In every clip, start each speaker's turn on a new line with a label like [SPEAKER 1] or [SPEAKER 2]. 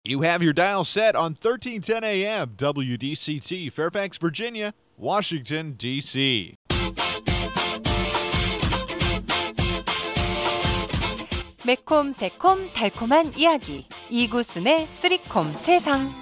[SPEAKER 1] You have your dial set on 1310 AM WDCT, Fairfax, Virginia, Washington, D.C.
[SPEAKER 2] 매콤, 새콤, 달콤한 이야기. 이구순의 쓰리콤 세상.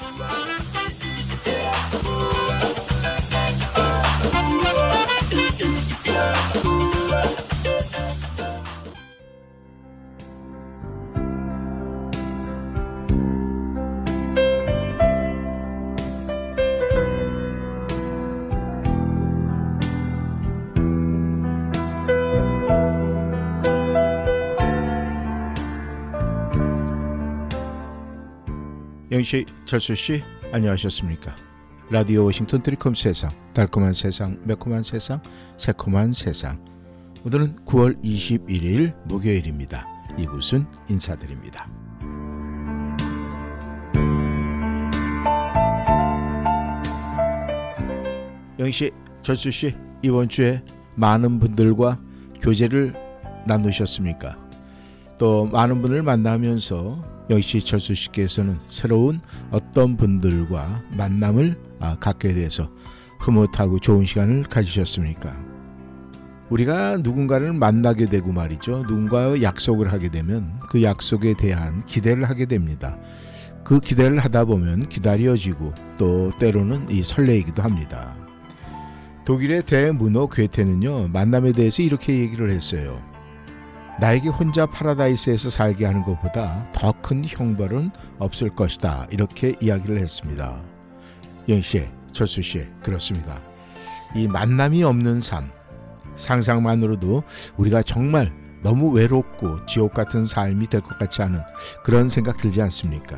[SPEAKER 3] 영씨, 철수씨, 안녕하셨습니까? 라디오 워싱턴 트리콤 세상, 달콤한 세상, 매콤한 세상, 새콤한 세상. 오늘은 9월 21일 목요일입니다. 이곳은 인사드립니다. 영씨, 철수씨, 이번 주에 많은 분들과 교제를 나누셨습니까? 또 많은 분을 만나면서 영씨, 철수씨께서는 새로운 어떤 분들과 만남을 갖게 돼서 흐뭇하고 좋은 시간을 가지셨습니까? 우리가 누군가를 만나게 되고 말이죠. 누군가와 약속을 하게 되면 그 약속에 대한 기대를 하게 됩니다. 그 기대를 하다 보면 기다려지고 또 때로는 설레이기도 합니다. 독일의 대문호 괴테는요, 만남에 대해서 이렇게 얘기를 했어요. 나에게 혼자 파라다이스에서 살게 하는 것보다 더 큰 형벌은 없을 것이다. 이렇게 이야기를 했습니다. 영씨, 철수씨, 그렇습니다. 이 만남이 없는 삶, 상상만으로도 우리가 정말 너무 외롭고 지옥 같은 삶이 될 것 같지 않은 그런 생각 들지 않습니까?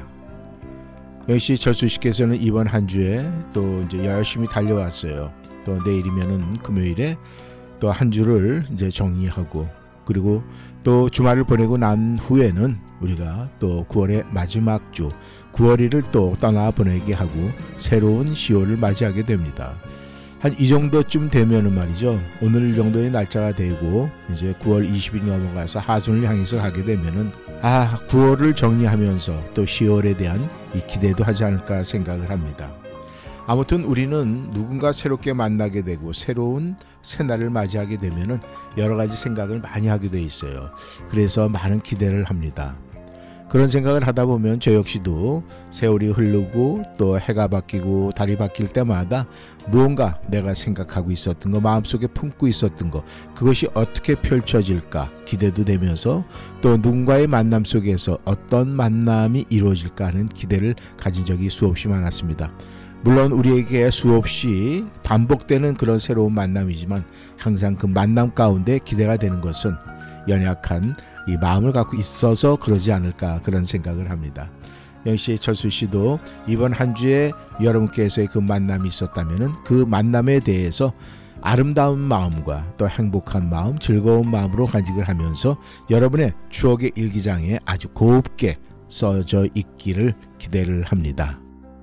[SPEAKER 3] 영씨, 철수씨께서는 이번 한 주에 또 이제 열심히 달려왔어요. 또 내일이면은 금요일에 또 한 주를 이제 정리하고, 그리고 또 주말을 보내고 난 후에는 우리가 또 9월의 마지막 주 9월일을 또 떠나 보내게 하고 새로운 10월을 맞이하게 됩니다. 한 이 정도쯤 되면은 말이죠, 오늘 정도의 날짜가 되고 이제 9월 20일이 넘어가서 하순을 향해서 가게 되면은 9월을 정리하면서 또 10월에 대한 이 기대도 하지 않을까 생각을 합니다. 아무튼 우리는 누군가 새롭게 만나게 되고 새로운 새날을 맞이하게 되면은 여러 가지 생각을 많이 하게 돼 있어요. 그래서 많은 기대를 합니다. 그런 생각을 하다 보면 저 역시도 세월이 흐르고 또 해가 바뀌고 달이 바뀔 때마다 무언가 내가 생각하고 있었던 거, 마음속에 품고 있었던 거, 그것이 어떻게 펼쳐질까 기대도 되면서 또 누군가의 만남 속에서 어떤 만남이 이루어질까 하는 기대를 가진 적이 수없이 많았습니다. 물론 우리에게 수없이 반복되는 그런 새로운 만남이지만 항상 그 만남 가운데 기대가 되는 것은 연약한 이 마음을 갖고 있어서 그러지 않을까, 그런 생각을 합니다. 영씨, 철수씨도 이번 한 주에 여러분께서의 그 만남이 있었다면 그 만남에 대해서 아름다운 마음과 또 행복한 마음, 즐거운 마음으로 간직을 하면서 여러분의 추억의 일기장에 아주 곱게 써져 있기를 기대를 합니다.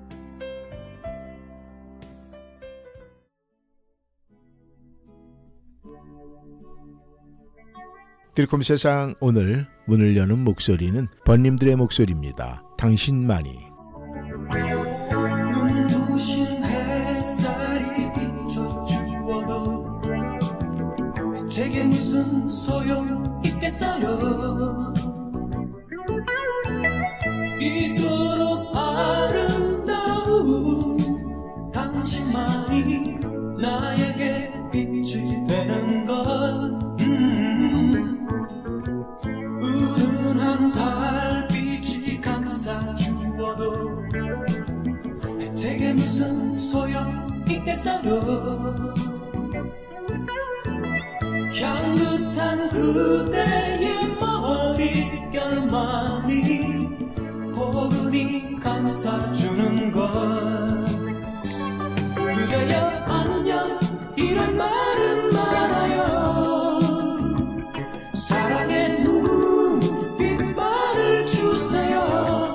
[SPEAKER 3] 트리콤 세상, 오늘 문을 여는 목소리는 번님들의 목소리입니다. 당신만이.
[SPEAKER 4] 눈부신 햇살이 비춰주어도 제게 무슨 소용 있겠어요. 이토록 아름다운 당신만이 나에게 빛이 되는 것. 은은한 달빛이 감싸주어도 제게 무슨 소용 있겠어요. 향긋한 그대의 머릿결만이 포근히 감싸주는 것. 그대여 안녕 이런 말은 말아요. 사랑의 눈빛만을 주세요.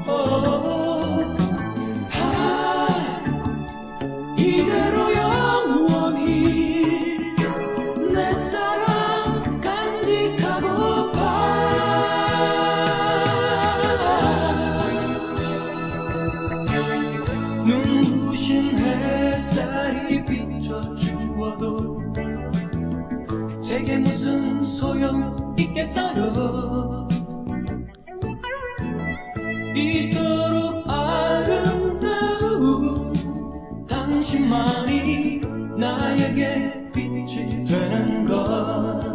[SPEAKER 4] 이대로 영원히 내 사랑 간직하고파. 햇살이 비춰주어도 제게 무슨 소용 있겠어요. 이토록 아름다운 당신만이 나에게 빛이 되는 것.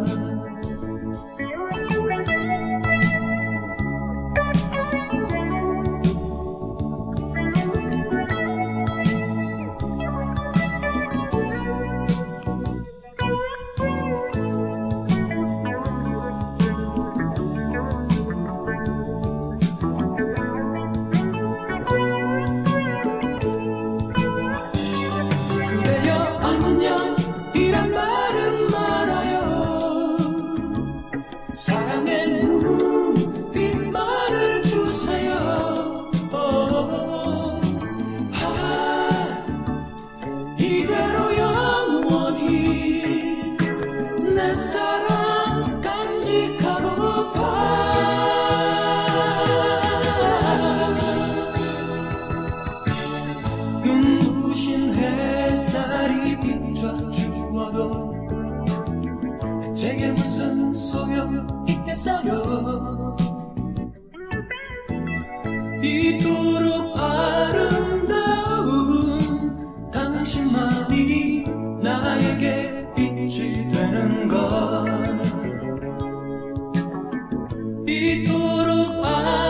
[SPEAKER 4] 눈부신 햇살이 비춰주어도 제게 무슨 소용 있겠어요. 이토록 아름다운 당신만이 나에게 빛이 되는 것. 이토록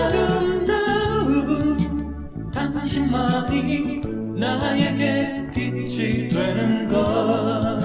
[SPEAKER 4] 아름다운 당신만이 나에게 빛이 되는 것.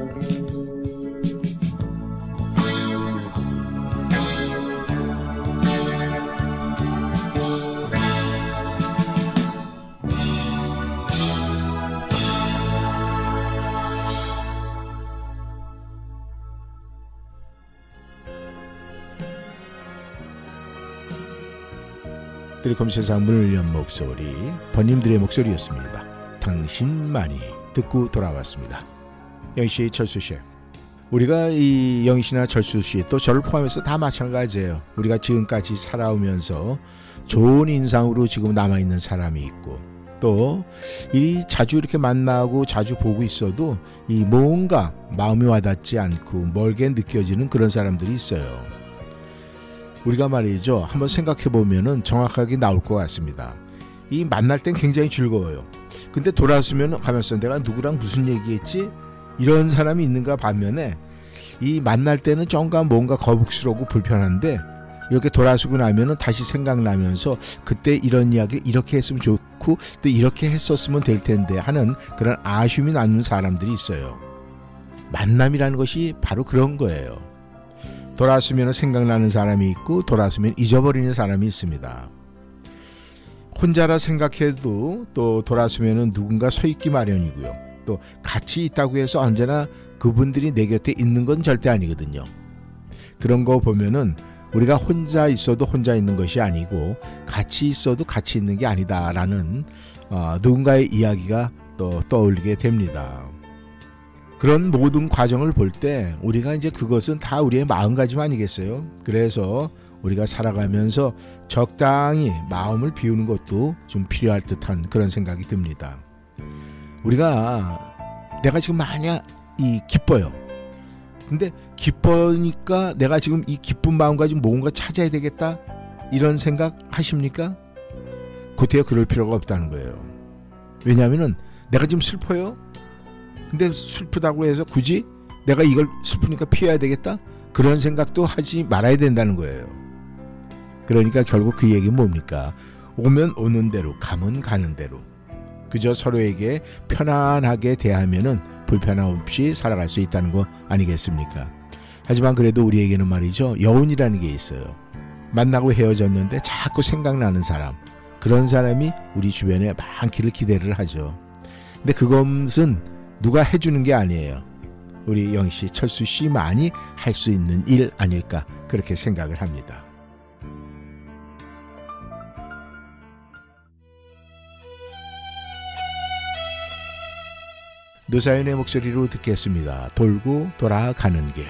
[SPEAKER 3] 스리콤 세상 문을 연 목소리 번님들의 목소리였습니다. 당신만이 듣고 돌아왔습니다. 영희씨, 철수씨, 우리가 이 영희씨나 철수씨 또 저를 포함해서 다 마찬가지예요. 우리가 지금까지 살아오면서 좋은 인상으로 지금 남아있는 사람이 있고 또 이 자주 이렇게 만나고 자주 보고 있어도 이 뭔가 마음이 와닿지 않고 멀게 느껴지는 그런 사람들이 있어요. 우리가 말이죠, 한번 생각해보면 정확하게 나올 것 같습니다. 이 만날 땐 굉장히 즐거워요. 근데 돌아서면 가면서 내가 누구랑 무슨 얘기했지? 이런 사람이 있는가 반면에 이 만날 때는 뭔가 거북스러우고 불편한데 이렇게 돌아서고 나면은 다시 생각나면서 그때 이런 이야기 이렇게 했으면 좋고 또 이렇게 했었으면 될 텐데 하는 그런 아쉬움이 남는 사람들이 있어요. 만남이라는 것이 바로 그런 거예요. 돌아서면 생각나는 사람이 있고 돌아서면 잊어버리는 사람이 있습니다. 혼자라 생각해도 또 돌아서면 누군가 서 있기 마련이고요. 또 같이 있다고 해서 언제나 그분들이 내 곁에 있는 건 절대 아니거든요. 그런 거 보면은 우리가 혼자 있어도 혼자 있는 것이 아니고 같이 있어도 같이 있는 게 아니다라는 누군가의 이야기가 또 떠올리게 됩니다. 그런 모든 과정을 볼 때 우리가 이제 그것은 다 우리의 마음가짐 아니겠어요? 그래서 우리가 살아가면서 적당히 마음을 비우는 것도 좀 필요할 듯한 그런 생각이 듭니다. 내가 지금 만약 기뻐요. 근데 기뻐니까 내가 지금 이 기쁜 마음 가지고 뭔가 찾아야 되겠다 이런 생각 하십니까? 그때야 그럴 필요가 없다는 거예요. 왜냐하면 내가 지금 슬퍼요. 근데 슬프다고 해서 굳이 내가 이걸 슬프니까 피해야 되겠다? 그런 생각도 하지 말아야 된다는 거예요. 그러니까 결국 그 얘기는 뭡니까? 오면 오는 대로, 가면 가는 대로. 그저 서로에게 편안하게 대하면은 불편함 없이 살아갈 수 있다는 거 아니겠습니까? 하지만 그래도 우리에게는 말이죠, 여운이라는 게 있어요. 만나고 헤어졌는데 자꾸 생각나는 사람, 그런 사람이 우리 주변에 많기를 기대를 하죠. 근데 그것은 누가 해주는 게 아니에요. 우리 영희씨, 철수씨만이 할 수 있는 일 아닐까 그렇게 생각을 합니다. 노사연의 목소리로 듣겠습니다. 돌고 돌아가는 길.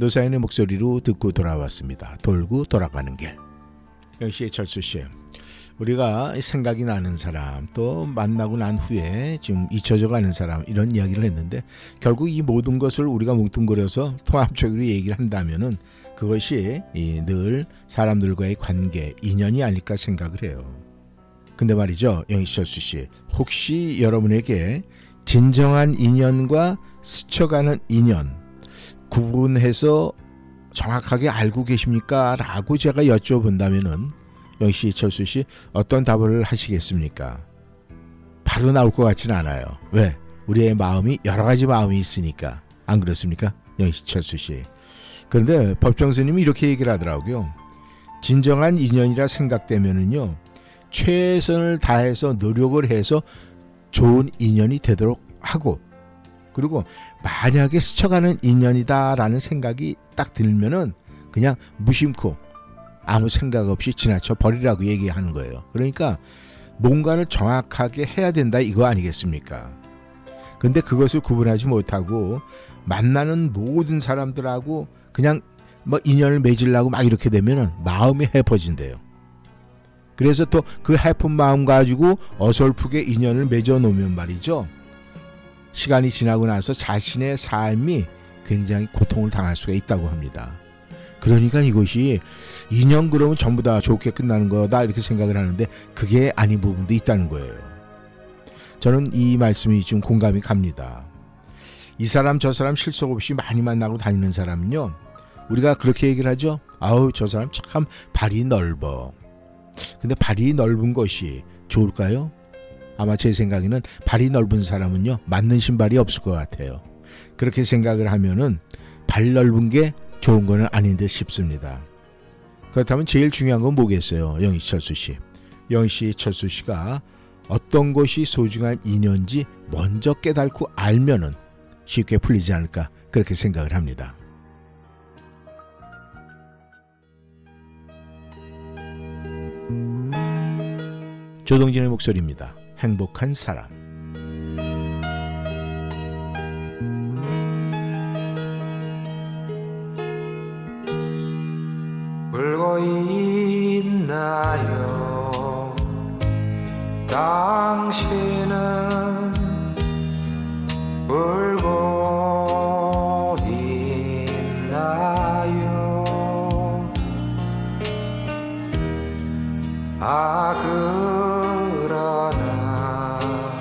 [SPEAKER 3] 노사연의 목소리로 듣고 돌아왔습니다. 돌고 돌아가는 길. 역시 철수씨, 우리가 생각이 나는 사람, 또 만나고 난 후에 지금 잊혀져 가는 사람, 이런 이야기를 했는데 결국 이 모든 것을 우리가 뭉뚱그려서 통합적으로 얘기를 한다면은 그것이 늘 사람들과의 관계, 인연이 아닐까 생각을 해요. 근데 말이죠, 영희철수씨, 혹시 여러분에게 진정한 인연과 스쳐가는 인연 구분해서 정확하게 알고 계십니까? 라고 제가 여쭤본다면은 영희 철수 씨 어떤 답을 하시겠습니까? 바로 나올 것 같지는 않아요. 왜? 우리의 마음이 여러 가지 마음이 있으니까. 안 그렇습니까? 영희 철수 씨. 그런데 법정스님이 이렇게 얘기를 하더라고요. 진정한 인연이라 생각되면은요, 최선을 다해서 노력을 해서 좋은 인연이 되도록 하고, 그리고 만약에 스쳐가는 인연이다라는 생각이 딱 들면은 그냥 무심코 아무 생각 없이 지나쳐 버리라고 얘기하는 거예요. 그러니까 뭔가를 정확하게 해야 된다 이거 아니겠습니까? 근데 그것을 구분하지 못하고 만나는 모든 사람들하고 그냥 뭐 인연을 맺으려고 막 이렇게 되면은 마음이 해퍼진대요. 그래서 또 그 해픈 마음 가지고 어설프게 인연을 맺어 놓으면 말이죠, 시간이 지나고 나서 자신의 삶이 굉장히 고통을 당할 수가 있다고 합니다. 그러니까 이것이 인연 그러면 전부 다 좋게 끝나는 거다 이렇게 생각을 하는데 그게 아닌 부분도 있다는 거예요. 저는 이 말씀이 좀 공감이 갑니다. 이 사람 저 사람 실속 없이 많이 만나고 다니는 사람은요, 우리가 그렇게 얘기를 하죠. 아우 저 사람 참 발이 넓어. 근데 발이 넓은 것이 좋을까요? 아마 제 생각에는 발이 넓은 사람은요, 맞는 신발이 없을 것 같아요. 그렇게 생각을 하면은 발 넓은 게 좋은 거는 아닌 듯 싶습니다. 그렇다면 제일 중요한 건 뭐겠어요? 영희철수 씨. 영희철수 씨가 어떤 것이 소중한 인연인지 먼저 깨닫고 알면은 쉽게 풀리지 않을까 그렇게 생각을 합니다. 조동진의 목소리입니다. 행복한 사람.
[SPEAKER 5] 울고 있나요? 당신은 울고 있나요? 그러나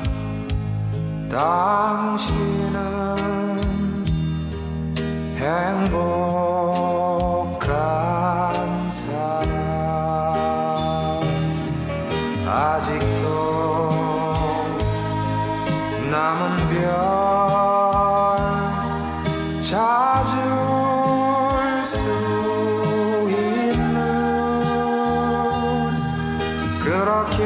[SPEAKER 5] 당신은 행복한 사람. 아직도 남은 별 찾을 수 있는 그렇게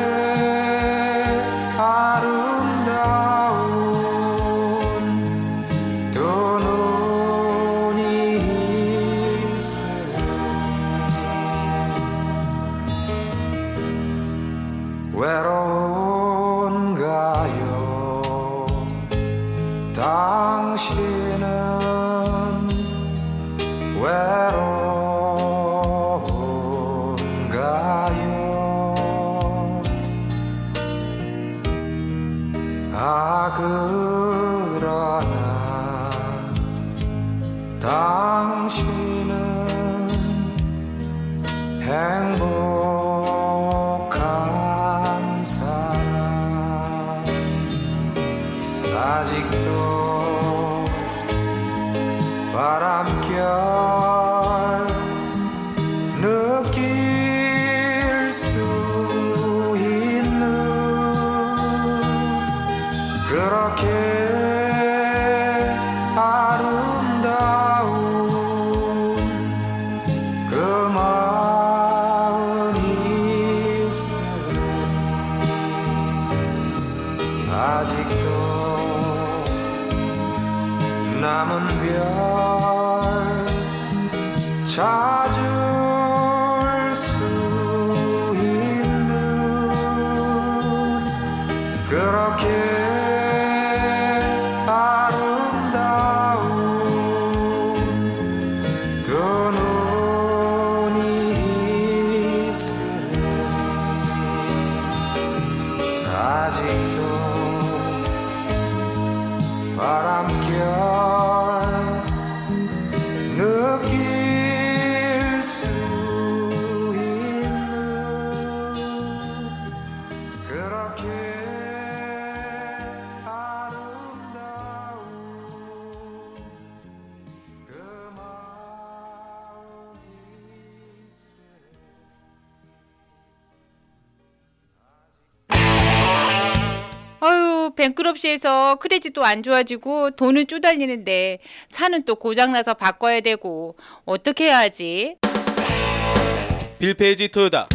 [SPEAKER 5] 아름다운 두 눈이 있으니 외로운가요? 당신은 외로운가요? 그러나 당신은 행복한 사람. 아직도 바람결 느낄 수 있는 그렇게 아름다운 그 마음이 있으니 아직도 남은 별 찾을 수 있는 그렇게 아름다운 아직도 바람결 느낄 수 있는 그렇게 아름다운 그 마음일세.
[SPEAKER 6] 아유, 뱅크럽시에서 크레딧도 안 좋아지고 돈은 쪼달리는데 차는 또 고장나서 바꿔야 되고 어떻게 해야 하지?
[SPEAKER 7] 빌페이지 토요타.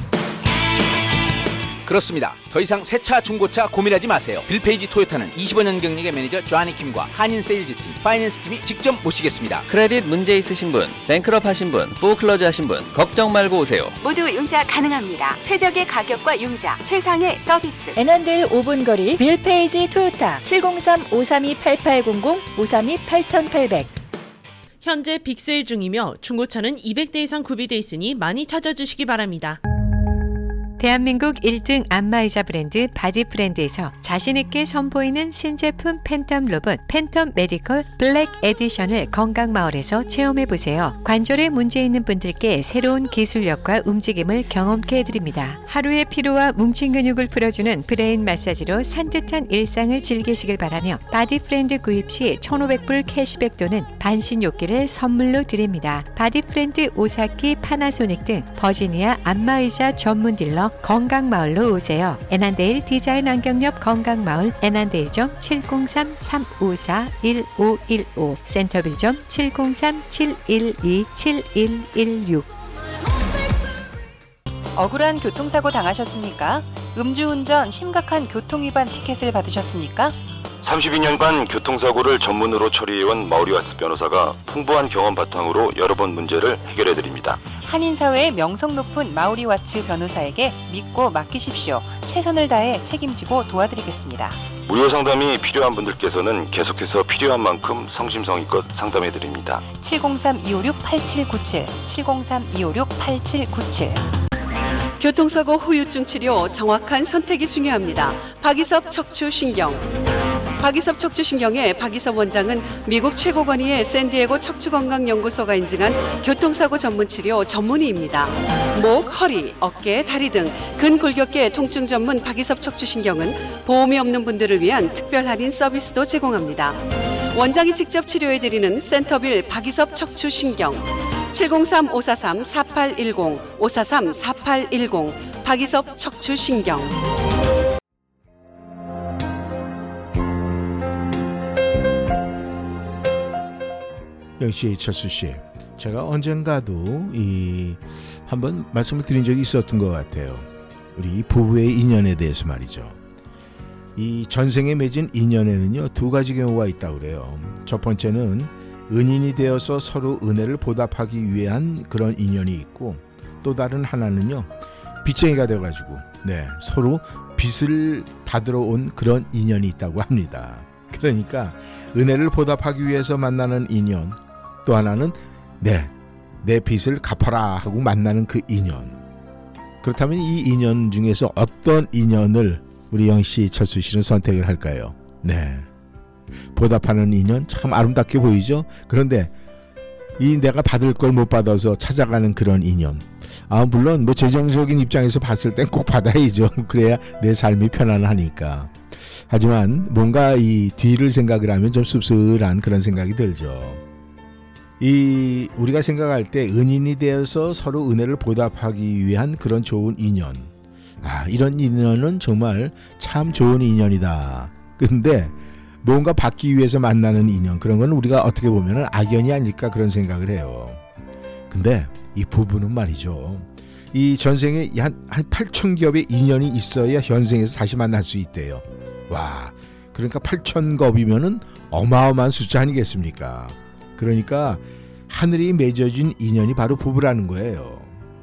[SPEAKER 8] 그렇습니다. 더 이상 새차 중고차 고민하지 마세요. 빌페이지 토요타는 25년 경력의 매니저 조아니 킴과 한인 세일즈팀, 파이낸스팀이 직접 모시겠습니다.
[SPEAKER 9] 크레딧 문제 있으신 분, 뱅크럽 하신 분, 포클러즈 하신 분 걱정 말고 오세요.
[SPEAKER 2] 모두 융자 가능합니다. 최적의 가격과 융자, 최상의 서비스.
[SPEAKER 10] 애난데일 5분 거리 빌페이지 토요타 703-532-8800, 532-8800.
[SPEAKER 11] 현재 빅세일 중이며 중고차는 200대 이상 구비돼 있으니 많이 찾아주시기 바랍니다.
[SPEAKER 2] 대한민국 1등 안마의자 브랜드 바디프렌드에서 자신있게 선보이는 신제품 팬텀 로봇 팬텀 메디컬 블랙 에디션을 건강마을에서 체험해보세요. 관절에 문제 있는 분들께 새로운 기술력과 움직임을 경험케 해드립니다. 하루의 피로와 뭉친 근육을 풀어주는 브레인 마사지로 산뜻한 일상을 즐기시길 바라며 바디프렌드 구입 시 1,500불 캐시백 또는 반신욕기를 선물로 드립니다. 바디프렌드 오사키, 파나소닉 등 버지니아 안마의자 전문 딜러 건강마을로 오세요. 애난데일 디자인 안경 옆 건강마을 애난데일점 703-354-1515 센터빌점 703-712-7116. 억울한 교통사고 당하셨습니까? 음주운전 심각한 교통위반 티켓을 받으셨습니까?
[SPEAKER 12] 32년간 교통사고를 전문으로 처리해온 마우리와츠 변호사가 풍부한 경험 바탕으로 여러 번 문제를 해결해드립니다.
[SPEAKER 2] 한인사회의 명성 높은 마우리와츠 변호사에게 믿고 맡기십시오. 최선을 다해 책임지고 도와드리겠습니다.
[SPEAKER 12] 무료 상담이 필요한 분들께서는 계속해서 필요한 만큼 성심성의껏 상담해드립니다.
[SPEAKER 2] 703-256-8797 703-256-8797.
[SPEAKER 13] 교통사고 후유증 치료 정확한 선택이 중요합니다. 박이섭 척추신경. 박이섭 척추신경의 박이섭 원장은 미국 최고 권위의 샌디에고 척추건강연구소가 인증한 교통사고 전문치료 전문의입니다. 목, 허리, 어깨, 다리 등 근골격계 통증 전문 박이섭 척추신경은 보험이 없는 분들을 위한 특별 할인 서비스도 제공합니다. 원장이 직접 치료해드리는 센터빌 박이섭 척추신경 703-543-4810 543-4810 박이섭 척추신경.
[SPEAKER 3] 역시 철수 씨, 제가 언젠가도 한번 말씀을 드린 적이 있었던 것 같아요. 우리 부부의 인연에 대해서 말이죠. 이 전생에 맺은 인연에는요, 두 가지 경우가 있다고 그래요. 첫 번째는 은인이 되어서 서로 은혜를 보답하기 위한 그런 인연이 있고, 또 다른 하나는요, 빚쟁이가 되어가지고 서로 빚을 받으러 온 그런 인연이 있다고 합니다. 그러니까 은혜를 보답하기 위해서 만나는 인연, 또 하나는 내 빚을 갚아라 하고 만나는 그 인연. 그렇다면 이 인연 중에서 어떤 인연을 우리 영씨, 철수 씨는 선택을 할까요? 보답하는 인연 참 아름답게 보이죠? 그런데 이 내가 받을 걸 못 받아서 찾아가는 그런 인연, 물론 뭐 재정적인 입장에서 봤을 땐 꼭 받아야죠. 그래야 내 삶이 편안하니까. 하지만 뭔가 이 뒤를 생각을 하면 좀 씁쓸한 그런 생각이 들죠. 우리가 생각할 때 은인이 되어서 서로 은혜를 보답하기 위한 그런 좋은 인연, 이런 인연은 정말 참 좋은 인연이다. 근데 뭔가 받기 위해서 만나는 인연, 그런 건 우리가 어떻게 보면 악연이 아닐까 그런 생각을 해요. 근데 이 부부는 말이죠, 이 전생에 한 8,000겹의 인연이 있어야 현생에서 다시 만날 수 있대요. 와, 그러니까 8,000겹이면은 어마어마한 숫자 아니겠습니까? 그러니까 하늘이 맺어진 인연이 바로 부부라는 거예요.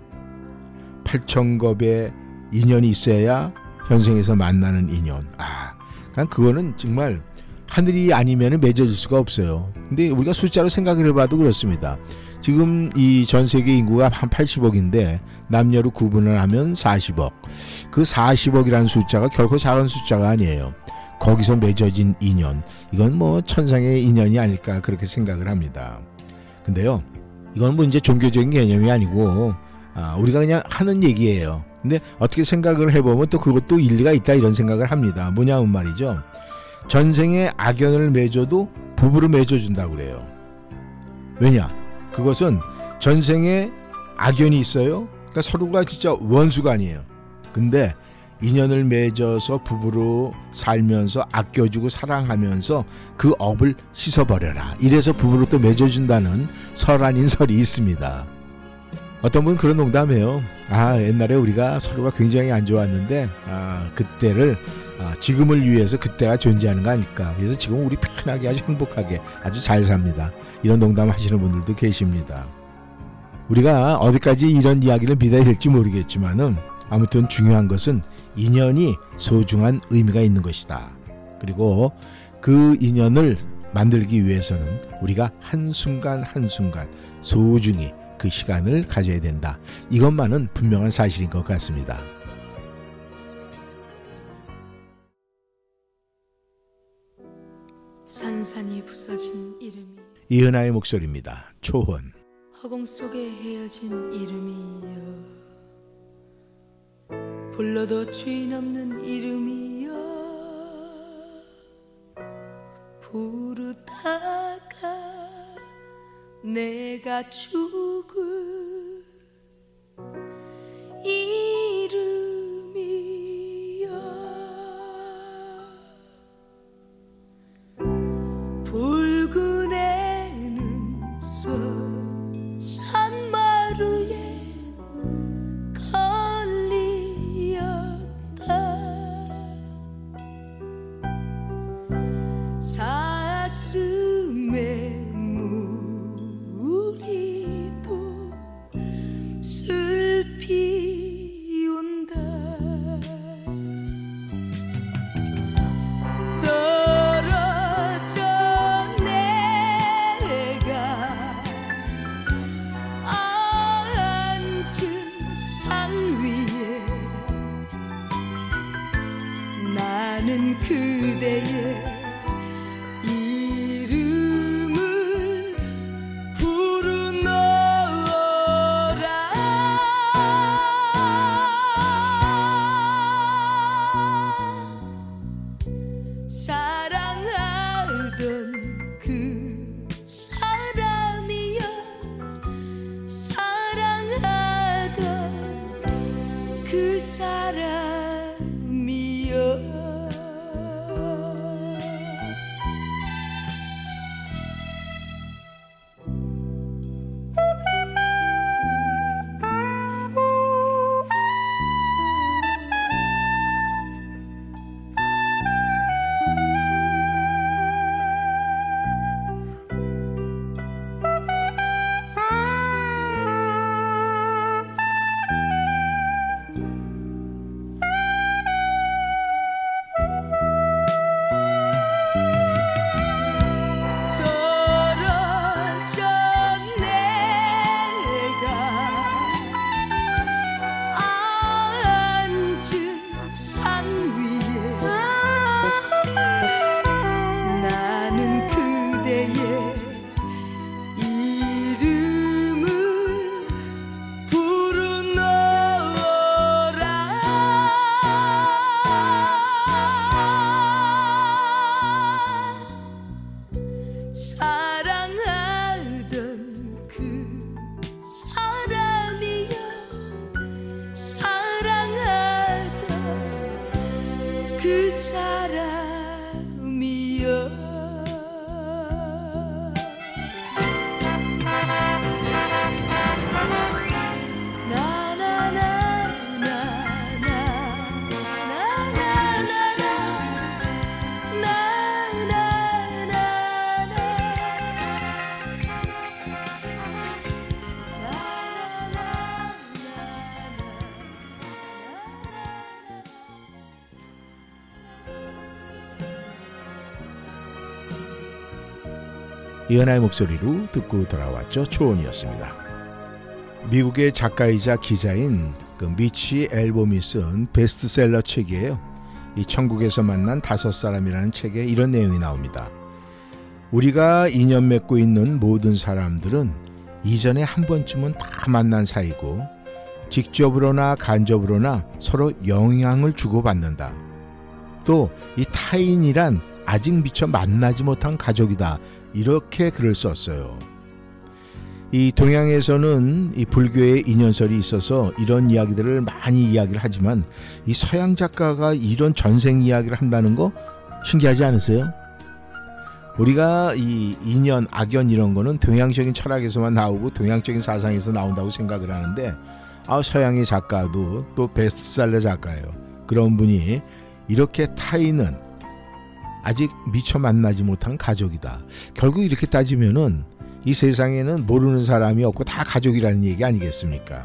[SPEAKER 3] 8,000겹의 인연이 있어야 현생에서 만나는 인연. 그러니까 그거는 정말 하늘이 아니면 맺어질 수가 없어요. 근데 우리가 숫자로 생각을 해봐도 그렇습니다. 지금 이 전 세계 인구가 한 80억인데 남녀로 구분을 하면 40억. 그 40억이라는 숫자가 결코 작은 숫자가 아니에요. 거기서 맺어진 인연, 이건 뭐 천상의 인연이 아닐까 그렇게 생각을 합니다. 근데요, 이건 뭐 이제 종교적인 개념이 아니고 우리가 그냥 하는 얘기예요. 근데 어떻게 생각을 해보면 또 그것도 일리가 있다 이런 생각을 합니다. 뭐냐면 말이죠, 전생에 악연을 맺어도 부부로 맺어준다고 그래요. 왜냐? 그것은 전생에 악연이 있어요. 그러니까 서로가 진짜 원수가 아니에요. 근데 인연을 맺어서 부부로 살면서 아껴주고 사랑하면서 그 업을 씻어버려라. 이래서 부부로 또 맺어준다는 설 아닌 설이 있습니다. 어떤 분은 그런 농담해요. 옛날에 우리가 서로가 굉장히 안 좋았는데 그때를 지금을 위해서 그때가 존재하는 거 아닐까. 그래서 지금 우리 편하게 아주 행복하게 아주 잘 삽니다. 이런 농담 하시는 분들도 계십니다. 우리가 어디까지 이런 이야기를 믿어야 될지 모르겠지만은 아무튼 중요한 것은 인연이 소중한 의미가 있는 것이다. 그리고 그 인연을 만들기 위해서는 우리가 한순간 한순간 소중히 그 시간을 가져야 된다. 이것만은 분명한 사실인 것 같습니다.
[SPEAKER 7] 산산이 부서진 이름이
[SPEAKER 3] 이은하의 목소리입니다. 초혼.
[SPEAKER 7] 허공 속에 헤어진 이름이여, 불러도 주인 없는 이름이여, 부르다가 내가 죽을 이름이여, 붉은 애는 산마루에 사슴의 무리도 슬피 온다. 떨어져 내가 앉은 산 위에 나는 그대의 이름을 부르노라. 사랑하던 그 사람이여, 사랑하던 그 사람이여.
[SPEAKER 3] 이은하의 목소리로 듣고 돌아왔죠. 초원이었습니다. 미국의 작가이자 기자인 그 미치 앨범이 쓴 베스트셀러 책이에요. 이 천국에서 만난 5사람이라는 책에 이런 내용이 나옵니다. 우리가 인연 맺고 있는 모든 사람들은 이전에 한 번쯤은 다 만난 사이고 직접으로나 간접으로나 서로 영향을 주고받는다. 또 이 타인이란 아직 미처 만나지 못한 가족이다. 이렇게 글을 썼어요. 이 동양에서는 이 불교의 인연설이 있어서 이런 이야기들을 많이 이야기를 하지만 이 서양 작가가 이런 전생 이야기를 한다는 거 신기하지 않으세요? 우리가 이 인연, 악연 이런 거는 동양적인 철학에서만 나오고 동양적인 사상에서 나온다고 생각을 하는데 서양의 작가도 또 베스트셀러 작가예요. 그런 분이 이렇게 타인은 아직 미처 만나지 못한 가족이다. 결국 이렇게 따지면은 이 세상에는 모르는 사람이 없고 다 가족이라는 얘기 아니겠습니까?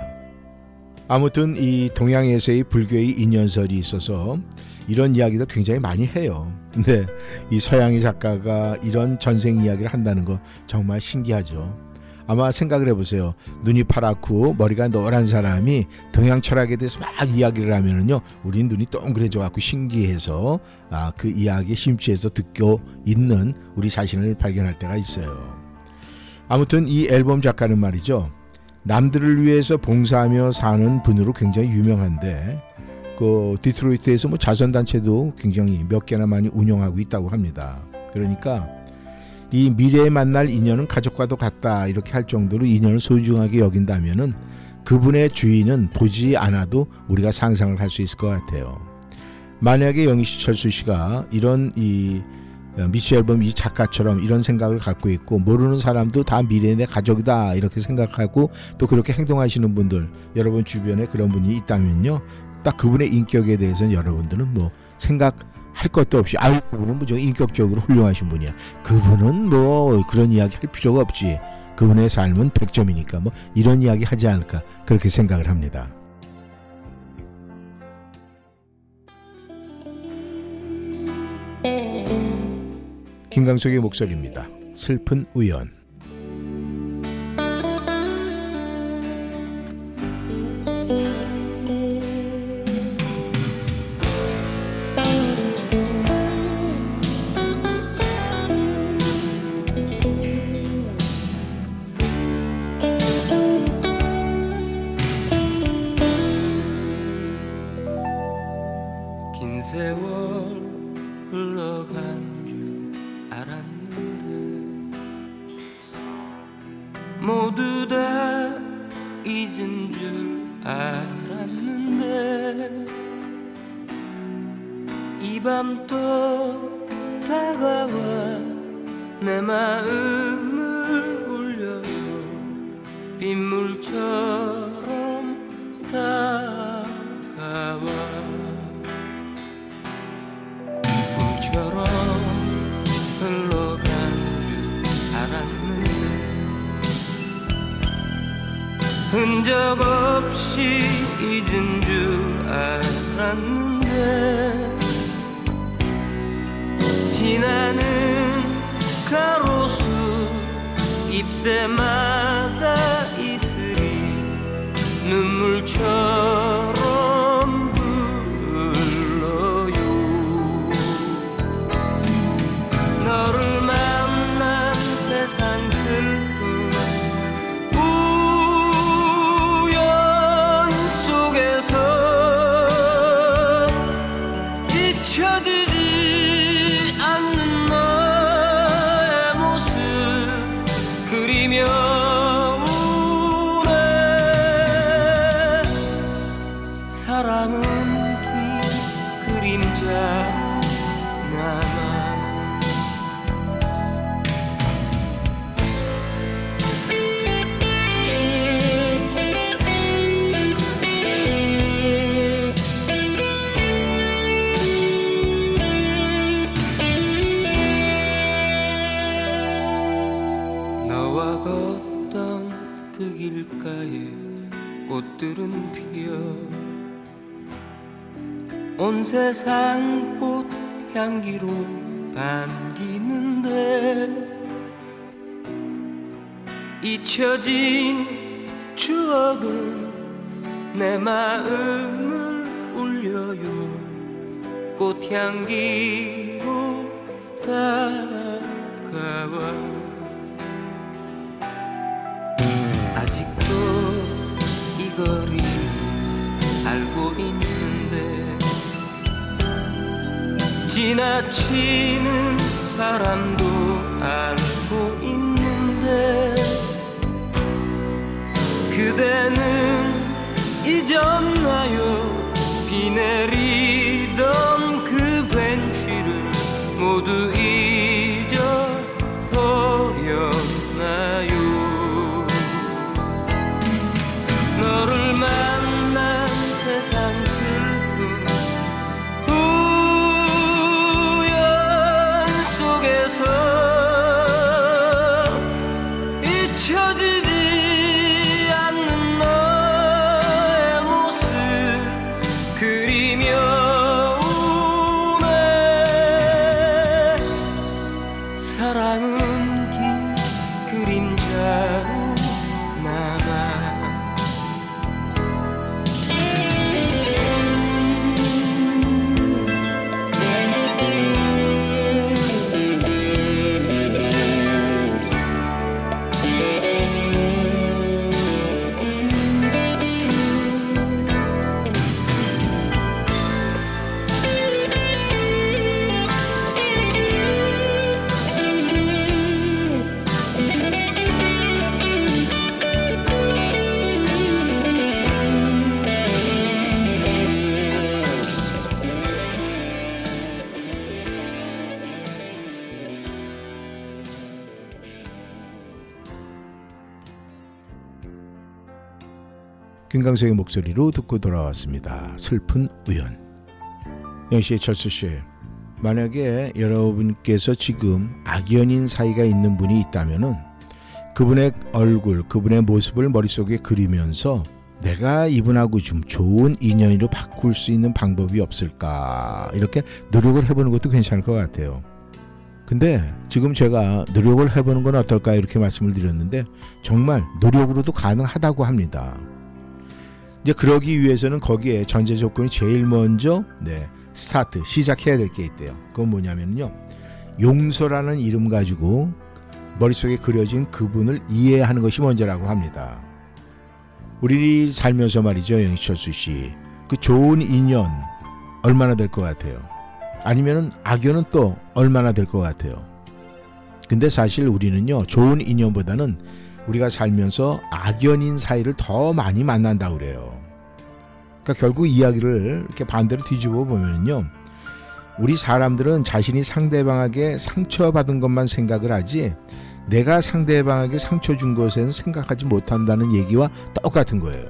[SPEAKER 3] 아무튼 이 동양에서의 불교의 인연설이 있어서 이런 이야기도 굉장히 많이 해요. 근데 이 서양의 작가가 이런 전생 이야기를 한다는 거 정말 신기하죠. 아마 생각을 해보세요. 눈이 파랗고 머리가 노란 사람이 동양 철학에 대해서 막 이야기를 하면은요, 우린 눈이 동그래져 갖고 신기해서 그 이야기에 심취해서 듣고 있는 우리 자신을 발견할 때가 있어요. 아무튼 이 앨범 작가는 말이죠, 남들을 위해서 봉사하며 사는 분으로 굉장히 유명한데 그 디트로이트에서 뭐 자선단체도 굉장히 몇 개나 많이 운영하고 있다고 합니다. 그러니까 이 미래에 만날 인연은 가족과도 같다 이렇게 할 정도로 인연을 소중하게 여긴다면은 그분의 주인은 보지 않아도 우리가 상상을 할 수 있을 것 같아요. 만약에 영희씨, 철수씨가 이런 이 미치 앨범 이 작가처럼 이런 생각을 갖고 있고 모르는 사람도 다 미래의 내 가족이다 이렇게 생각하고 또 그렇게 행동하시는 분들, 여러분 주변에 그런 분이 있다면요, 딱 그분의 인격에 대해서는 여러분들은 뭐 생각할 것도 없이 그분은 무조건 인격적으로 훌륭하신 분이야, 그분은 뭐 그런 이야기 할 필요가 없지, 그분의 삶은 100점이니까 뭐 이런 이야기 하지 않을까 그렇게 생각을 합니다. 김강석의 목소리입니다. 슬픈 우연.
[SPEAKER 5] 긴 세월 흘러간 알았는데 모두 다 잊은 줄 알았는데 이 밤 또 다가와 내 마음을 울려요. 빗물처럼 다가와 꿈처럼 흘러간 줄 알았는데 흔적 없이 잊은 줄 알았는데 지나는 가로수 잎새마다 이슬이 눈물처럼 흘러요. 너를 만난 세상 슬픈 우연 속에서 잊혀지지 않는 너의 모습 그리며 우네. 사랑은 그 그림자로 남아 너와 걷던 그 길가에 꽃들은 피어 온 세상 꽃 향기로 반기는데 잊혀진 추억은 내 마음을 울려요. 꽃향기로 다가와 아직도 이 거리 알고 있는데 지나치는 바람도 알고 있는데 그대는 잊었나요? 비 내리던 그 벤치를 모두 잊어버렸나요? 너를 만난 세상 슬픈 우연 속에서 잊혀지지 않는 너의 모습 그리며 우네. 사랑은 긴 그림자로 남아
[SPEAKER 3] 김강석의 목소리로 듣고 돌아왔습니다. 슬픈 우연. 영시의 철수씨, 만약에 여러분께서 지금 악연인 사이가 있는 분이 있다면은 그분의 얼굴, 그분의 모습을 머릿속에 그리면서 내가 이분하고 좀 좋은 인연으로 바꿀 수 있는 방법이 없을까, 이렇게 노력을 해보는 것도 괜찮을 것 같아요. 근데 지금 제가 노력을 해보는 건 어떨까 이렇게 말씀을 드렸는데 정말 노력으로도 가능하다고 합니다. 이제 그러기 위해서는 거기에 전제 조건이 제일 먼저 스타트, 시작해야 될 게 있대요. 그건 뭐냐면요, 용서라는 이름 가지고 머릿속에 그려진 그분을 이해하는 것이 먼저라고 합니다. 우리 살면서 말이죠, 영희철수 씨, 그 좋은 인연 얼마나 될 것 같아요? 아니면은 악연은 또 얼마나 될 것 같아요? 근데 사실 우리는요, 좋은 인연보다는 우리가 살면서 악연인 사이를 더 많이 만난다고 그래요. 그러니까 결국 이야기를 이렇게 반대로 뒤집어 보면요, 우리 사람들은 자신이 상대방에게 상처받은 것만 생각을 하지 내가 상대방에게 상처 준 것에는 생각하지 못한다는 얘기와 똑같은 거예요.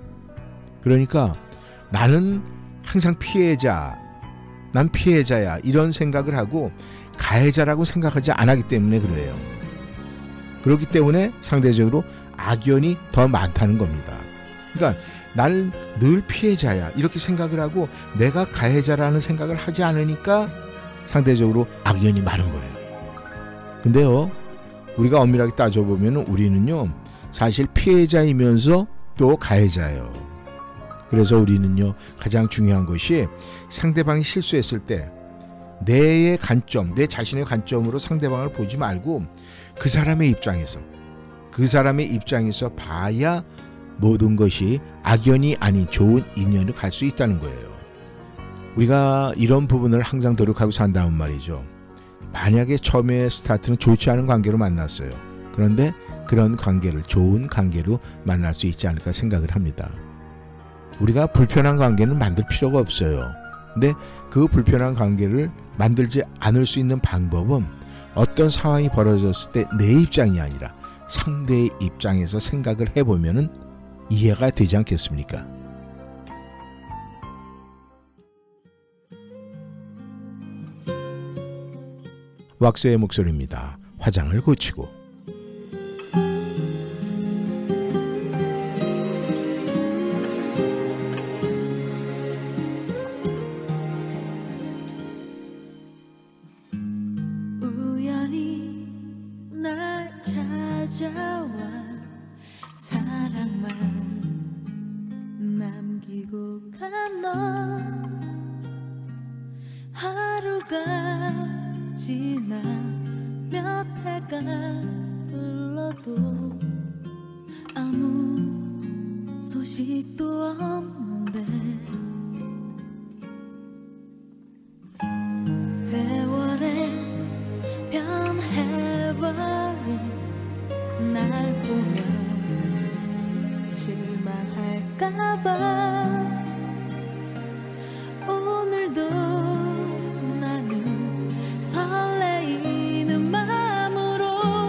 [SPEAKER 3] 그러니까 나는 항상 피해자, 난 피해자야, 이런 생각을 하고 가해자라고 생각하지 않았기 때문에 그래요. 그렇기 때문에 상대적으로 악연이 더 많다는 겁니다. 그러니까 난 늘 피해자야 이렇게 생각을 하고 내가 가해자라는 생각을 하지 않으니까 상대적으로 악연이 많은 거예요. 근데요, 우리가 엄밀하게 따져보면 우리는요, 사실 피해자이면서 또 가해자예요. 그래서 우리는요, 가장 중요한 것이 상대방이 실수했을 때 내 자신의 관점으로 상대방을 보지 말고 그 사람의 입장에서 봐야 모든 것이 악연이 아닌 좋은 인연을 갈 수 있다는 거예요. 우리가 이런 부분을 항상 노력하고 산다면 말이죠. 만약에 처음에 스타트는 좋지 않은 관계로 만났어요. 그런데 그런 관계를 좋은 관계로 만날 수 있지 않을까 생각을 합니다. 우리가 불편한 관계는 만들 필요가 없어요. 근데 그 불편한 관계를 만들지 않을 수 있는 방법은 어떤 상황이 벌어졌을 때 내 입장이 아니라 상대의 입장에서 생각을 해보면 이해가 되지 않겠습니까? 왁스의 목소리입니다. 화장을 고치고.
[SPEAKER 7] 우연히 날 찾아와 사랑만 남기고 간 너 하루가 지나 몇 해가 흘러도 아무 소식도 없는데 세월에 변해버린 날 보면 실망할까봐 오늘도 나는 설레이는 마음으로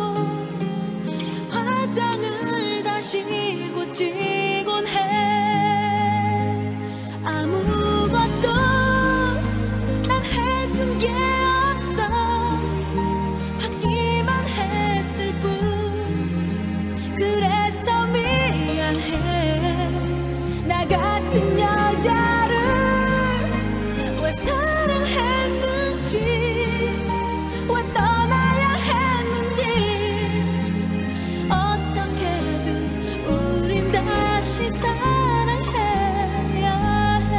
[SPEAKER 7] 화장을 다시 고치곤 해. 아무것도 난 해준 게 없어. 받기만 했을 뿐. 그래서 미안해. 나 같은 여자를 왜 사랑했는지, 왜 떠나야 했는지. 어떻게든 우린 다시 사랑해야 해.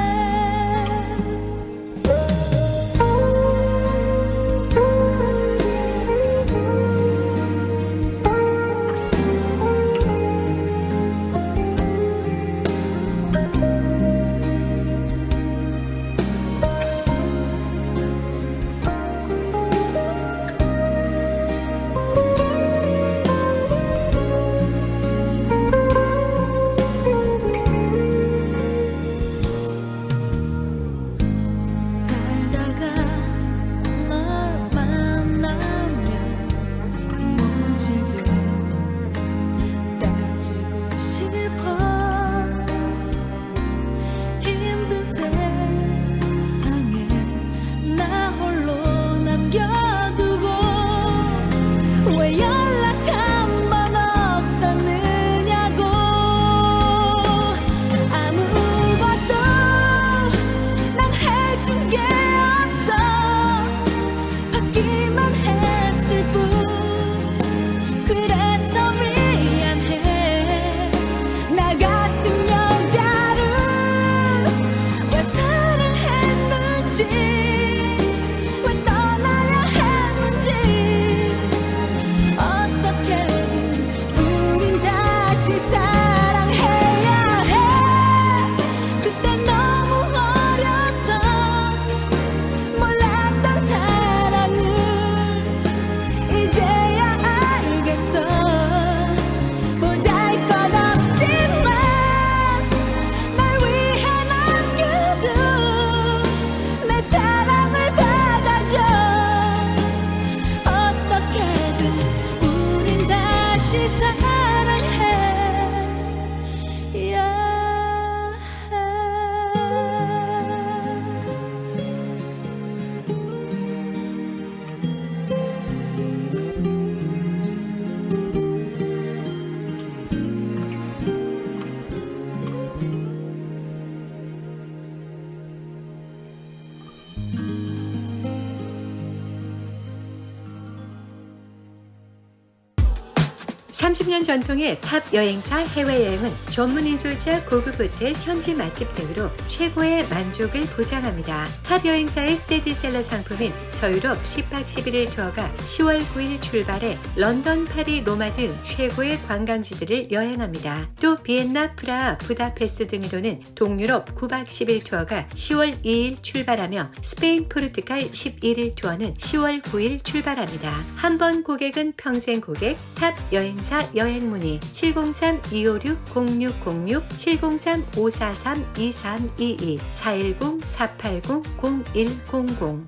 [SPEAKER 7] 살다가 널 만나면 모질게 따지고 싶어. 힘든 세상에 나 홀로 남겨두고 왜 연락 한 번 없었느냐고. 아무것도 난 해준 게 없어. 받기만 했을 뿐. 그래서 미안해. 나 같은 여자를 왜 사랑했는지, 왜 떠나야 했는지. 어떻게든 우린 다시 사랑해야 해. 그때 너무 어려서 몰랐던 사랑을 이제야 알겠어. 보잘것없지만 날 위해 남겨둔 내 사랑을 받아줘. 어떻게든 우린 다시 사랑해야 해.
[SPEAKER 2] (30년) 전통의 탑 여행사 해외여행은 전문 인솔자 고급 호텔, 현지 맛집 등으로 최고의 만족을 보장합니다. 탑 여행사의 스테디셀러 상품인 서유럽 10박 11일 투어가 10월 9일 출발해 런던, 파리, 로마 등 최고의 관광지들을 여행합니다. 또 비엔나, 프라하, 부다페스트 등으로는 동유럽 9박 10일 투어가 10월 2일 출발하며 스페인, 포르투갈 11일 투어는 10월 9일 출발합니다. 한 번 고객은 평생 고객. 탑 여행사 여행 문의 703-256-0606, 703-543-2322, 410-480-0100.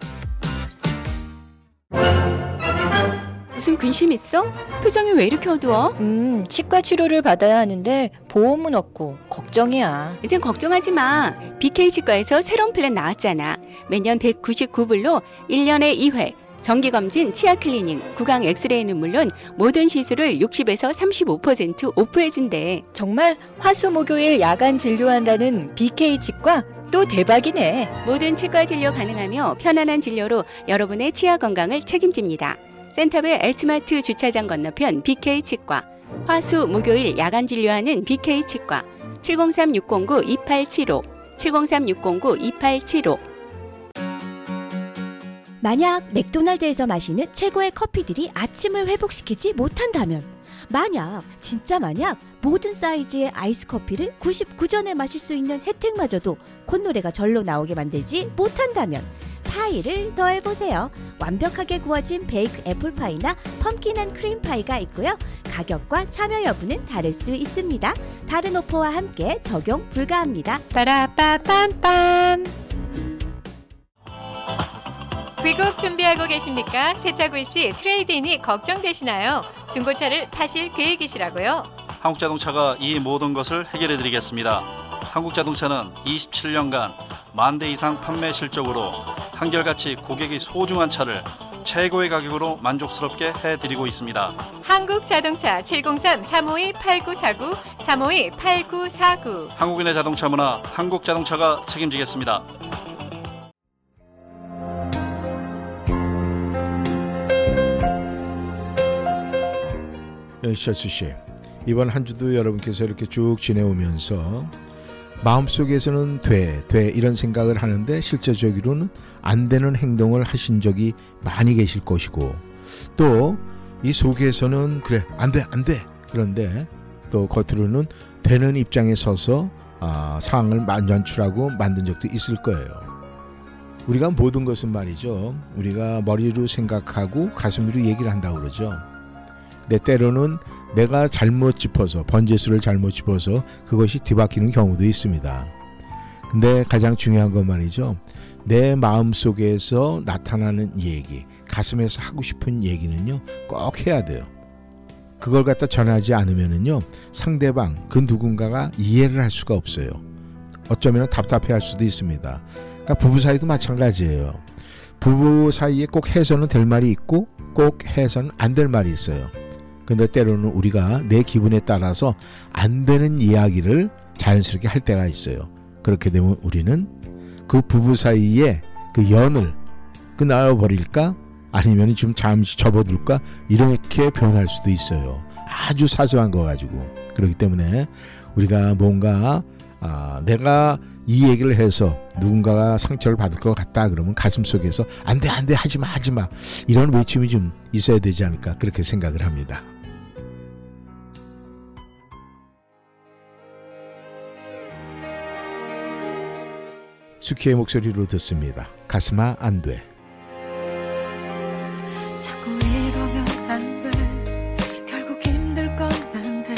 [SPEAKER 14] 무슨 근심 있어? 표정이 왜 이렇게 어두워?
[SPEAKER 10] 치과 치료를 받아야 하는데 보험은 없고 걱정이야.
[SPEAKER 14] 이젠 걱정하지 마. BK 치과에서 새로운 플랜 나왔잖아. 매년 199불로 1년에 2회 정기검진, 치아 클리닝, 구강 엑스레이는 물론 모든 시술을 60에서 35% 오프해준대.
[SPEAKER 10] 정말 화수목요일 야간 진료한다는 BK 치과 또 대박이네.
[SPEAKER 14] 모든 치과 진료 가능하며 편안한 진료로 여러분의 치아 건강을 책임집니다. 센터베 H마트 주차장 건너편 BK 치과, 화수 목요일 야간 진료하는 BK 치과 703-609-2875 703-609-2875
[SPEAKER 15] 만약 맥도날드에서 마시는 최고의 커피들이 아침을 회복시키지 못한다면, 진짜 만약 모든 사이즈의 아이스 커피를 99전에 마실 수 있는 혜택마저도 콧노래가 절로 나오게 만들지 못한다면 파이를 더해보세요. 완벽하게 구워진 베이크 애플파이나 펌킨 앤 크림 파이가 있고요. 가격과 참여 여부는 다를 수 있습니다. 다른 오퍼와 함께 적용 불가합니다.
[SPEAKER 2] 빠라빠빰빰. 귀국 준비하고 계십니까? 새차 구입 시 트레이드인이 걱정되시나요? 중고차를 파실 계획이시라고요?
[SPEAKER 16] 한국자동차가 이 모든 것을 해결해드리겠습니다. 한국자동차는 27년간 10,000대 이상 판매 실적으로 한결같이 고객이 소중한 차를 최고의 가격으로 만족스럽게 해드리고 있습니다.
[SPEAKER 2] 한국자동차 703-352-8949 352-8949
[SPEAKER 16] 한국인의 자동차 문화, 한국자동차가 책임지겠습니다.
[SPEAKER 3] 셔츠씨, 이번 한 주도 여러분께서 이렇게 쭉 지내오면서 마음속에서는 돼 이런 생각을 하는데 실제적으로는 안 되는 행동을 하신 적이 많이 계실 것이고, 또 이 속에서는 그래 안 돼 그런데 또 겉으로는 되는 입장에 서서 상황을 연출하고 만든 적도 있을 거예요. 우리가 모든 것은 말이죠, 우리가 머리로 생각하고 가슴으로 얘기를 한다고 그러죠. 근데 때로는 내가 잘못 짚어서, 번제수를 잘못 짚어서 그것이 뒤바뀌는 경우도 있습니다. 근데 가장 중요한 건 말이죠, 내 마음속에서 나타나는 얘기, 가슴에서 하고 싶은 얘기는요 꼭 해야 돼요. 그걸 갖다 전하지 않으면은요 상대방, 그 누군가가 이해를 할 수가 없어요. 어쩌면 답답해 할 수도 있습니다. 그러니까 부부 사이도 마찬가지예요. 부부 사이에 꼭 해서는 될 말이 있고 꼭 해서는 안 될 말이 있어요. 근데 때로는 우리가 내 기분에 따라서 안 되는 이야기를 자연스럽게 할 때가 있어요. 그렇게 되면 우리는 그 부부 사이에 그 연을 끊어버릴까? 아니면 좀 잠시 접어둘까? 이렇게 변할 수도 있어요. 아주 사소한 거 가지고. 그렇기 때문에 우리가 뭔가 내가 이 얘기를 해서 누군가가 상처를 받을 것 같다 그러면 가슴속에서 안 돼 하지마 이런 외침이 좀 있어야 되지 않을까, 그렇게 생각을 합니다. 수키의 목소리로 듣습니다. 가슴아 안 돼.
[SPEAKER 7] 자꾸 이러면 안 돼. 결국 힘들 건 난데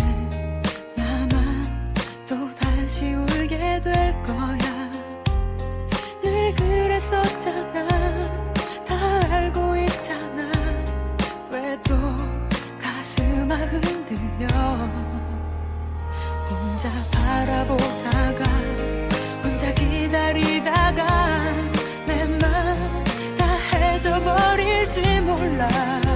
[SPEAKER 7] 나만 또 다시 울게 될 거야. 늘 그랬었잖아. 다 알고 있잖아. 왜 또 가슴아 흔들려. 혼자 바라보다가 혼자 기다리다가 내 맘 다 해져버릴지 몰라.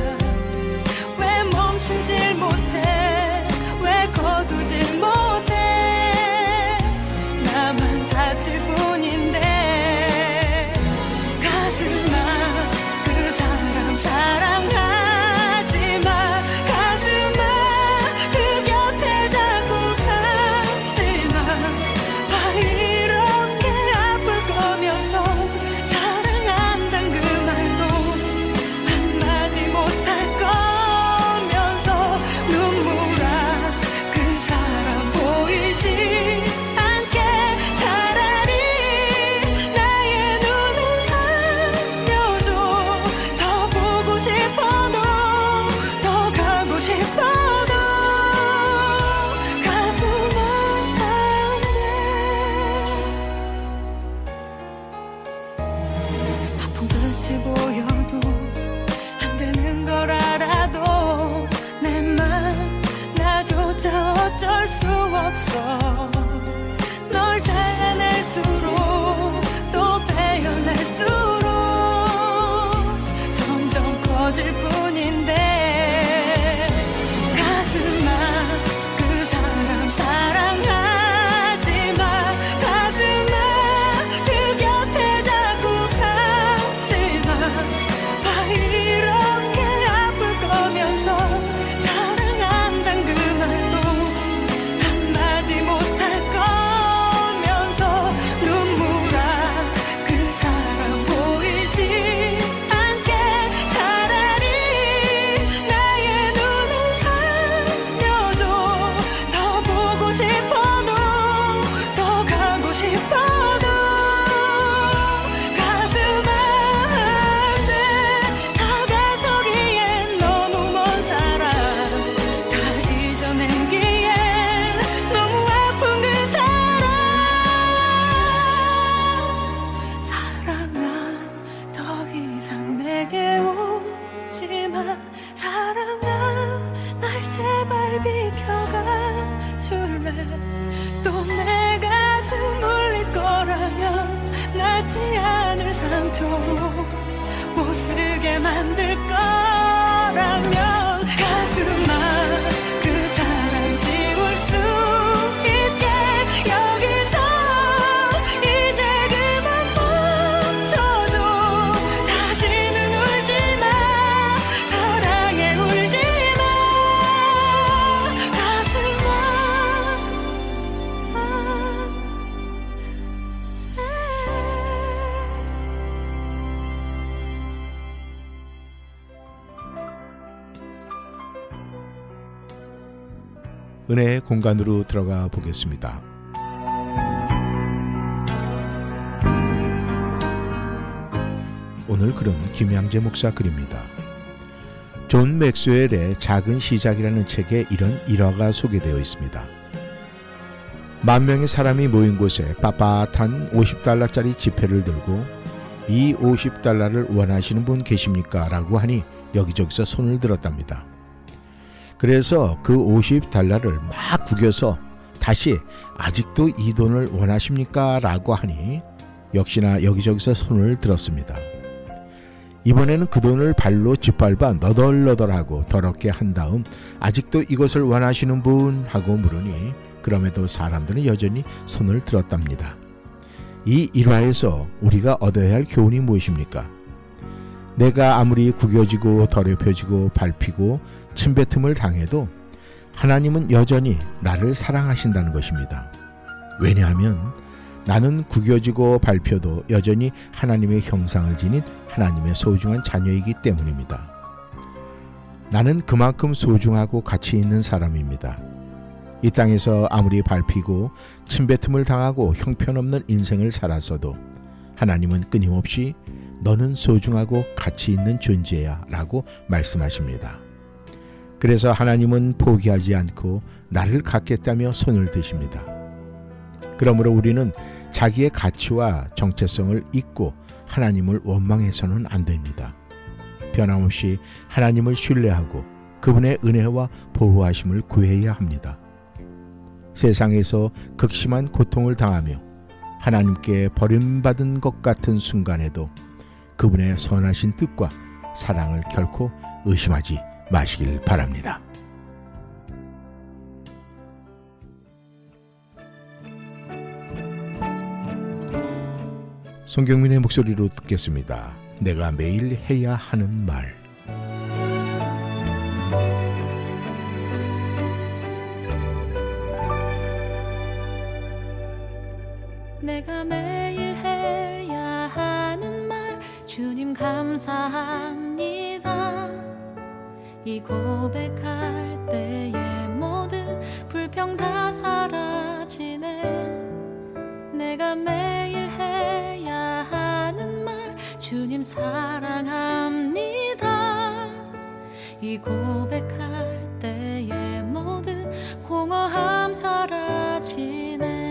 [SPEAKER 7] 왜 멈추질 못해. 왜 거두질 못해. 나만 다칠 뿐인데. 가슴아 그 사람 사랑하지 마. 가슴아 그 곁에 자꾸 가지 마. 봐 이렇게 아플 거면서 사랑한단 그 말도 한마디 사랑아 날 제발 비켜가 줄래 또 내 가슴 울릴 거라면 낫지 않을 상처로 못 쓰게 만들 거라면 가슴아 그 사람 지울 수 있게 여기서 이제 그만 멈춰줘 다시는 울지마 사랑해 울지마 가슴아
[SPEAKER 3] 은혜의 공간으로 들어가 보겠습니다. 오늘 글은 김양재 목사 글입니다. 존 맥스웰의 작은 시작이라는 책에 이런 일화가 소개되어 있습니다. 10,000명의 사람이 모인 곳에 빳빳한 $50짜리 지폐를 들고 이 $50를 원하시는 분 계십니까? 라고 하니 여기저기서 손을 들었답니다. 그래서 그 $50를 막 구겨서 다시 아직도 이 돈을 원하십니까? 라고 하니 역시나 여기저기서 손을 들었습니다. 이번에는 그 돈을 발로 짓밟아 너덜너덜하고 더럽게 한 다음 아직도 이것을 원하시는 분? 하고 물으니 그럼에도 사람들은 여전히 손을 들었답니다. 이 일화에서 우리가 얻어야 할 교훈이 무엇입니까? 내가 아무리 구겨지고 더럽혀지고 밟히고 침뱉음을 당해도 하나님은 여전히 나를 사랑하신다는 것입니다. 왜냐하면 나는 구겨지고 밟혀도 여전히 하나님의 형상을 지닌 하나님의 소중한 자녀이기 때문입니다. 나는 그만큼 소중하고 가치 있는 사람입니다. 이 땅에서 아무리 밟히고 침뱉음을 당하고 형편없는 인생을 살았어도 하나님은 끊임없이 너는 소중하고 가치 있는 존재야 라고 말씀하십니다. 그래서 하나님은 포기하지 않고 나를 갖겠다며 손을 드십니다. 그러므로 우리는 자기의 가치와 정체성을 잊고 하나님을 원망해서는 안 됩니다. 변함없이 하나님을 신뢰하고 그분의 은혜와 보호하심을 구해야 합니다. 세상에서 극심한 고통을 당하며 하나님께 버림받은 것 같은 순간에도 그분의 선하신 뜻과 사랑을 결코 의심하지 마시길 바랍니다. 손경민의 목소리로 듣겠습니다. 내가 매일 해야 하는 말.
[SPEAKER 17] 내가 매일 해야 하는 말 주님 감사합니다. 이 고백할 때의 모든 불평 다 사라지네. 내가 매일 해야 하는 말 주님 사랑합니다. 이 고백할 때의 모든 공허함 사라지네.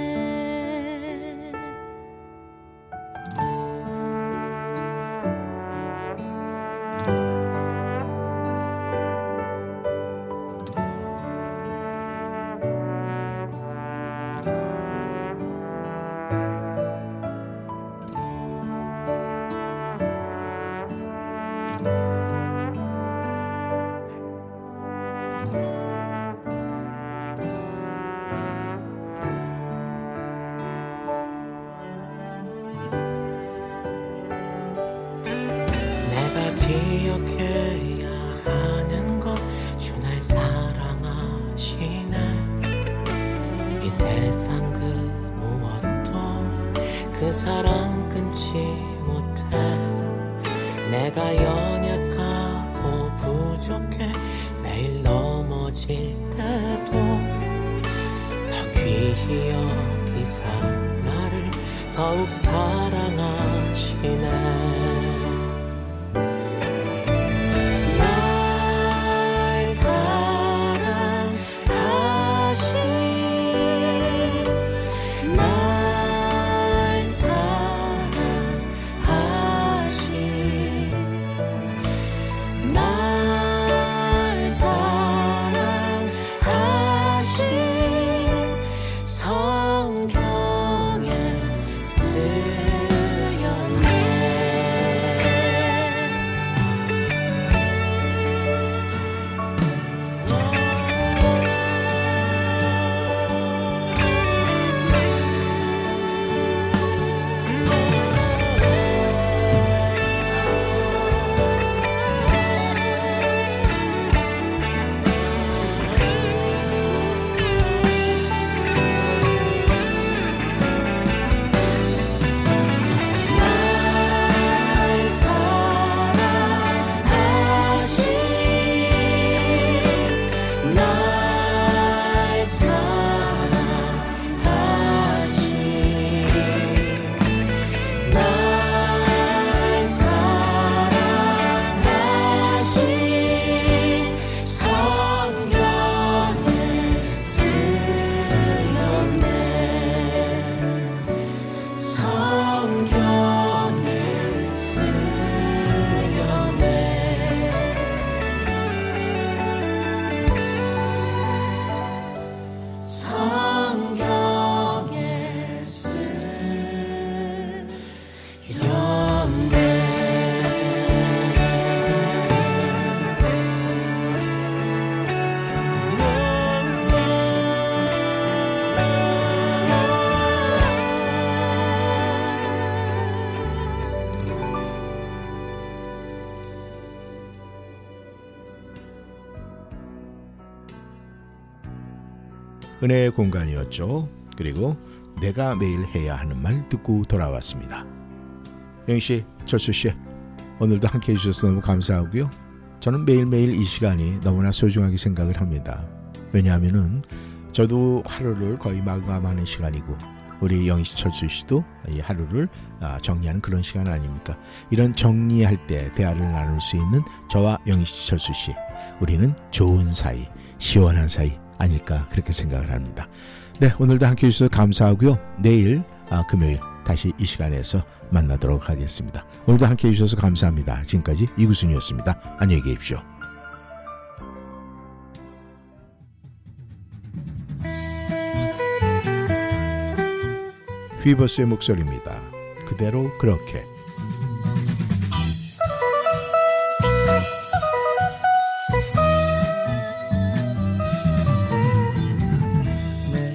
[SPEAKER 18] 기억해야 하는 것 주 날 사랑하시네. 이 세상 그 무엇도 그 사랑 끊지 못해. 내가 연약하고 부족해 매일 넘어질 때도 더 귀히 여기사 나를 더욱 사랑하시네.
[SPEAKER 3] 은혜의 공간이었죠. 그리고 내가 매일 해야 하는 말 듣고 돌아왔습니다. 영희씨, 철수씨, 오늘도 함께해 주셔서 너무 감사하고요. 저는 매일매일 이 시간이 너무나 소중하게 생각을 합니다. 왜냐하면은 저도 하루를 거의 마감하는 시간이고 우리 영희씨, 철수씨도 이 하루를 정리하는 그런 시간 아닙니까? 이런 정리할 때 대화를 나눌 수 있는 저와 영희씨, 철수씨, 우리는 좋은 사이, 시원한 사이 아닐까 그렇게 생각을 합니다. 네, 오늘도 함께해 주셔서 감사하고요. 내일 금요일 다시 이 시간에서 만나도록 하겠습니다. 오늘도 함께해 주셔서 감사합니다. 지금까지 이구순이었습니다. 안녕히 계십시오. 피버스의 목소리입니다. 그대로 그렇게.
[SPEAKER 4] 내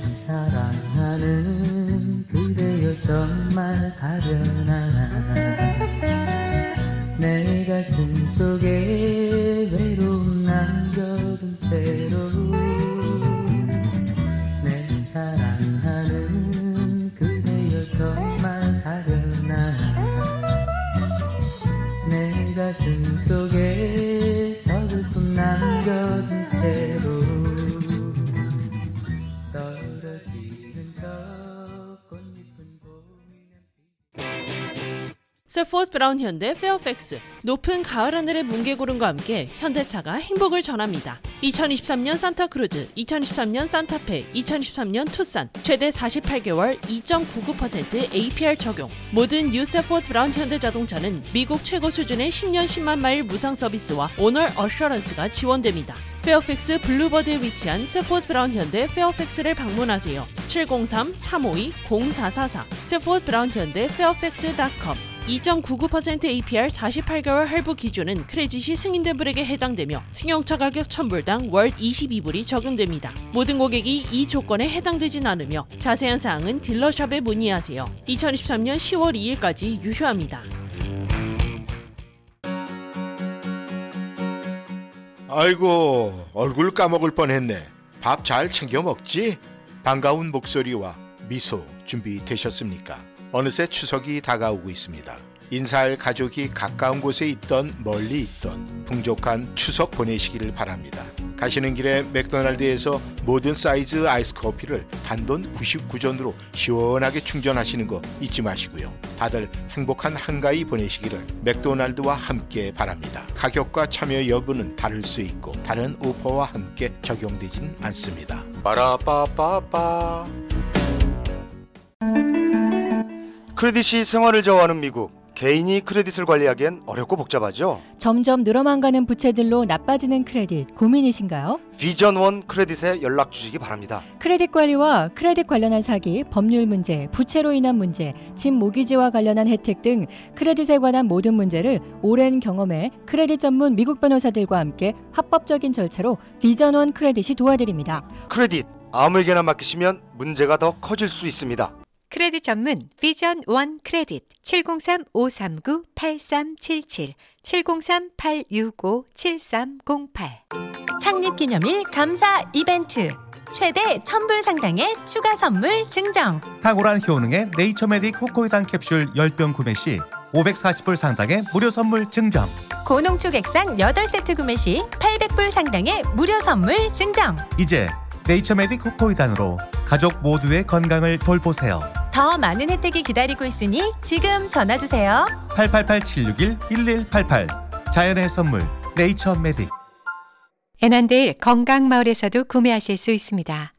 [SPEAKER 4] 사랑하는 그대여 정말 가련하나 내 가슴 속에 외로움 남겨둔 채로 내 사랑하는 그대여 정말 가련하나 내 가슴 속에 서글픔 남겨둔 채로 떨어지는 저 꽃잎은
[SPEAKER 11] 세포드 브라운 현대 페어팩스. 높은 가을 하늘의 뭉게구름과 함께 현대차가 행복을 전합니다. 2023년 산타크루즈, 2023년 산타페, 2023년 투싼 최대 48개월 2.99% APR 적용. 모든 뉴 세포드 브라운 현대자동차는 미국 최고 수준의 10년 10만 마일 무상 서비스와 오너 어셔런스가 지원됩니다. 페어팩스 블루버드에 위치한 세포드 브라운 현대 페어팩스를 방문하세요. 703-352-0444 세포드 브라운 현대 페어팩스.com. 2.99% APR 48개월 할부 기준은 크레딧이 승인된 불에게 해당되며 승용차 가격 1000불당 월 22불이 적용됩니다. 모든 고객이 이 조건에 해당되진 않으며 자세한 사항은 딜러샵에 문의하세요. 2023년 10월 2일까지 유효합니다.
[SPEAKER 3] 아이고, 얼굴 까먹을 뻔했네. 밥 잘 챙겨 먹지? 반가운 목소리와 미소 준비되셨습니까? 어느새 추석이 다가오고 있습니다. 인사할 가족이 가까운 곳에 있던 멀리 있던 풍족한 추석 보내시기를 바랍니다. 가시는 길에 맥도날드에서 모든 사이즈 아이스 커피를 단돈 99전으로 시원하게 충전하시는 거 잊지 마시고요. 다들 행복한 한가위 보내시기를 맥도날드와 함께 바랍니다. 가격과 참여 여부는 다를 수 있고 다른 오퍼와 함께 적용되진 않습니다. 빠라빠빠빠.
[SPEAKER 19] 크레딧이 생활을 저하는 미국. 개인이 크레딧을 관리하기엔 어렵고 복잡하죠?
[SPEAKER 20] 점점 늘어만 가는 부채들로 나빠지는 크레딧 고민이신가요?
[SPEAKER 19] 비전원 크레딧에 연락 주시기 바랍니다.
[SPEAKER 20] 크레딧 관리와 크레딧 관련한 사기, 법률 문제, 부채로 인한 문제, 집 모기지와 관련한 혜택 등 크레딧에 관한 모든 문제를 오랜 경험에 크레딧 전문 미국 변호사들과 함께 합법적인 절차로 비전원 크레딧이 도와드립니다.
[SPEAKER 19] 크레딧 아무에게나 맡기시면 문제가 더 커질 수 있습니다.
[SPEAKER 2] 크레딧 전문 비전 원 크레딧 703-539-8377 703-865-7308
[SPEAKER 21] 창립기념일 감사 이벤트 최대 1000불 상당의 추가 선물 증정.
[SPEAKER 22] 탁월한 효능의 네이처메딕 호코이단 캡슐 10병 구매 시 540불 상당의 무료 선물 증정.
[SPEAKER 21] 고농축 액상 8세트 구매 시 800불 상당의 무료 선물 증정.
[SPEAKER 22] 이제 네이처메딕 호코이단으로 가족 모두의 건강을 돌보세요.
[SPEAKER 21] 더 많은 혜택이 기다리고 있으니 지금 전화주세요.
[SPEAKER 22] 888-761-1188 자연의 선물 네이처메딕.
[SPEAKER 2] 애난데일 건강마을에서도 구매하실 수 있습니다.